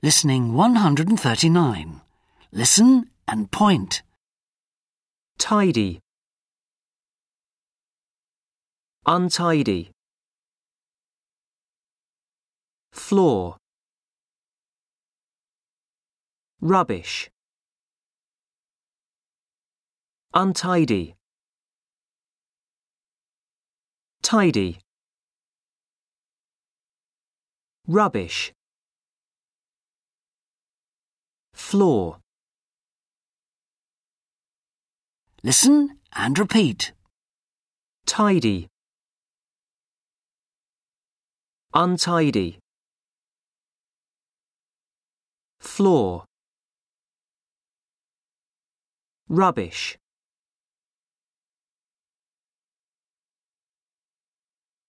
Listening 139. Listen and point. Tidy. Untidy. Floor. Rubbish. Untidy. Tidy. Rubbish. Floor. Listen and repeat. Tidy. Untidy. Floor. Rubbish.